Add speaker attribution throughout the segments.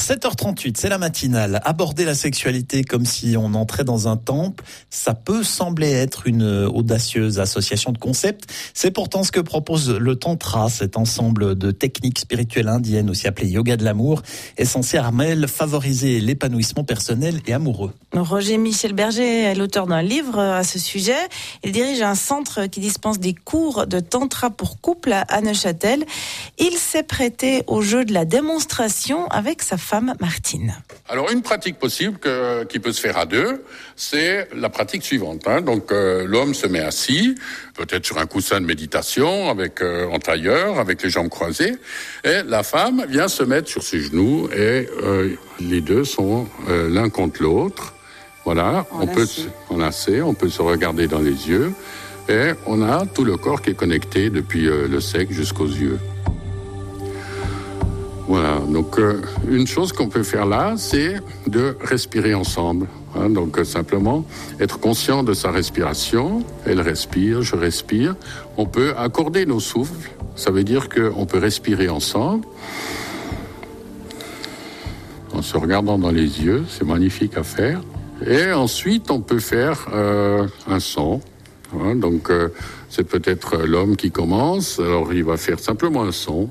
Speaker 1: 7h38, c'est la matinale. Aborder la sexualité comme si on entrait dans un temple, ça peut sembler être une audacieuse association de concepts. C'est pourtant ce que propose le Tantra, cet ensemble de techniques spirituelles indiennes, aussi appelées yoga de l'amour, est censé favoriser l'épanouissement personnel et amoureux.
Speaker 2: Roger Michel Berger est l'auteur d'un livre à ce sujet. Il dirige un centre qui dispense des cours de Tantra pour couple à Neuchâtel. Il s'est prêté au jeu de la démonstration avec sa femme Martine.
Speaker 3: Alors une pratique possible qui peut se faire à deux, c'est la pratique suivante. Donc l'homme se met assis, peut-être sur un coussin de méditation, en tailleur, avec les jambes croisées, et la femme vient se mettre sur ses genoux et les deux sont l'un contre l'autre. Voilà, on peut se regarder dans les yeux et on a tout le corps qui est connecté depuis le sexe jusqu'aux yeux. Voilà, donc une chose qu'on peut faire là, c'est de respirer ensemble. Donc simplement être conscient de sa respiration. Elle respire, je respire. On peut accorder nos souffles. Ça veut dire qu'on peut respirer ensemble. En se regardant dans les yeux, c'est magnifique à faire. Et ensuite, on peut faire un son. Donc c'est peut-être l'homme qui commence. Alors il va faire simplement un son.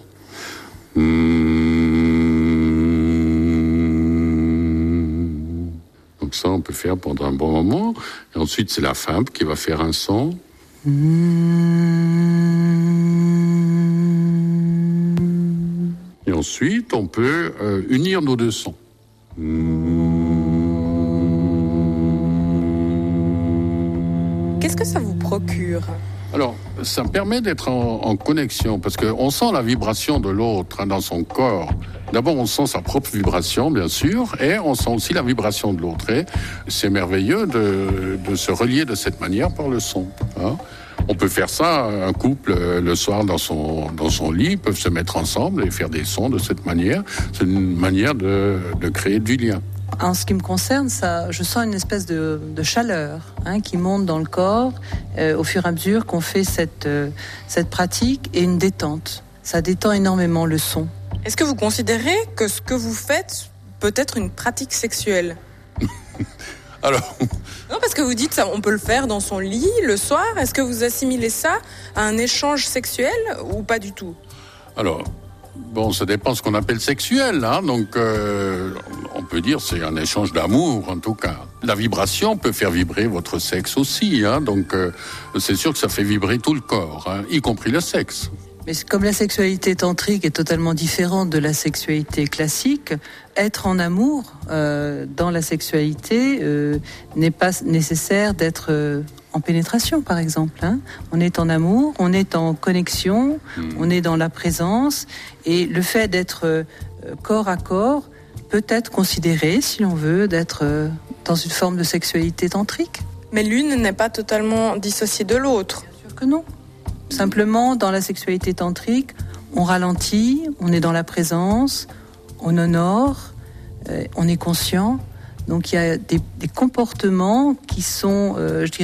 Speaker 3: Donc ça, on peut faire pendant un bon moment. Et ensuite, c'est la femme qui va faire un son. Et ensuite, on peut unir nos deux sons.
Speaker 4: Qu'est-ce que ça vous procure ?
Speaker 3: Alors, ça me permet d'être en connexion, parce qu'on sent la vibration de l'autre dans son corps. D'abord, on sent sa propre vibration, bien sûr, et on sent aussi la vibration de l'autre. Et c'est merveilleux de se relier de cette manière par le son. On peut faire ça, un couple, le soir, dans son lit, peuvent se mettre ensemble et faire des sons de cette manière. C'est une manière de créer du lien.
Speaker 5: En ce qui me concerne, je sens une espèce de chaleur qui monte dans le corps au fur et à mesure qu'on fait cette pratique, et une détente. Ça détend énormément le son.
Speaker 4: Est-ce que vous considérez que ce que vous faites peut être une pratique sexuelle ?
Speaker 3: Alors...
Speaker 4: Non, parce que vous dites ça, on peut le faire dans son lit le soir. Est-ce que vous assimilez ça à un échange sexuel ou pas du tout ?
Speaker 3: Alors... Bon, ça dépend de ce qu'on appelle sexuel, donc on peut dire c'est un échange d'amour en tout cas. La vibration peut faire vibrer votre sexe aussi, donc c'est sûr que ça fait vibrer tout le corps, y compris le sexe.
Speaker 5: Mais comme la sexualité tantrique est totalement différente de la sexualité classique, être en amour dans la sexualité n'est pas nécessaire d'être en pénétration, par exemple. On est en amour, on est en connexion, on est dans la présence, et le fait d'être corps à corps peut être considéré, si l'on veut, d'être dans une forme de sexualité tantrique.
Speaker 4: Mais l'une n'est pas totalement dissociée de l'autre.
Speaker 5: Bien sûr que non. Simplement, dans la sexualité tantrique, on ralentit, on est dans la présence, on honore, on est conscient. Donc il y a des comportements qui sont,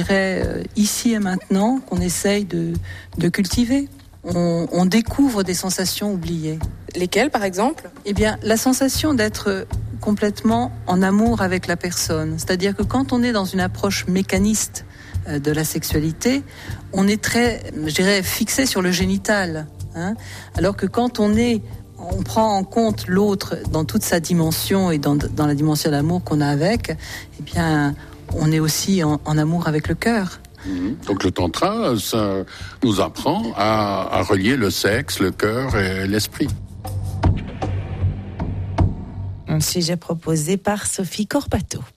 Speaker 5: ici et maintenant, qu'on essaye de cultiver. On découvre des sensations oubliées.
Speaker 4: Lesquelles, par exemple ?
Speaker 5: Eh bien, la sensation d'être complètement en amour avec la personne. C'est-à-dire que quand on est dans une approche mécaniste de la sexualité, on est très, fixé sur le génital. Alors que quand on prend en compte l'autre dans toute sa dimension et dans la dimension d'amour qu'on a avec, eh bien, on est aussi en amour avec le cœur.
Speaker 3: Donc le tantra, ça nous apprend à relier le sexe, le cœur et l'esprit.
Speaker 2: Un sujet proposé par Sophie Corpato.